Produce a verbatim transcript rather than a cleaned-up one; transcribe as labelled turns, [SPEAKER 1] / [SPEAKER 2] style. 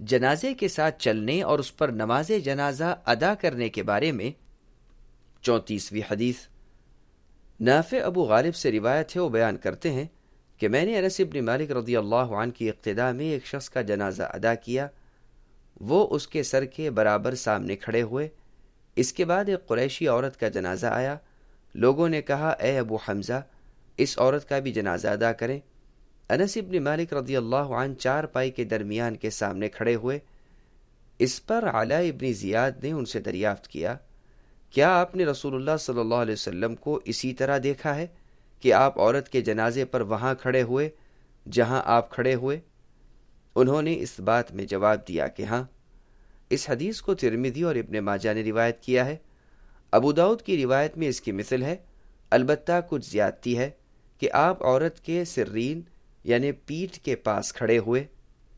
[SPEAKER 1] जनाजे के साथ चलने और उस पर नमाज जनाजा अदा करने के बारे में चौंतीसवीं हदीस। नाफे अबू गालिब से रिवायत है, वो बयान करते हैं कि मैंने अनस इब्न मालिक रज़ियल्लाहु अन्हु की इक्तिदा में एक शख्स का जनाजा अदा किया। वो उसके सर के बराबर सामने खड़े हुए। इसके बाद एक कुरैशी औरत का जनाजा आया। लोगों ने कहा, ए अबू हमजा, इस औरत का भी जनाजा अदा करें। अनस इब्न मालिक रज़ियल्लाहु अन्हु चार पाई के दरमियान के सामने खड़े हुए। इस पर अला इब्न ज़ियाद ने उनसे दरियाफ्त किया, क्या आपने रसूलुल्लाह सल्लल्लाहु अलैहि वसल्लम को इसी तरह देखा है कि आप औरत के जनाजे पर वहां खड़े हुए जहां आप खड़े हुए? उन्होंने इस बात में जवाब दिया कि हाँ। इस हदीस को तिर्मिज़ी और इब्न माजा ने रिवायत किया है। अबू दाऊद की रिवायत में इसकी मिसल है, अलबत्ता कुछ ज्यादती है कि आप औरत के सिर्रीन यानी पीठ के पास खड़े हुए।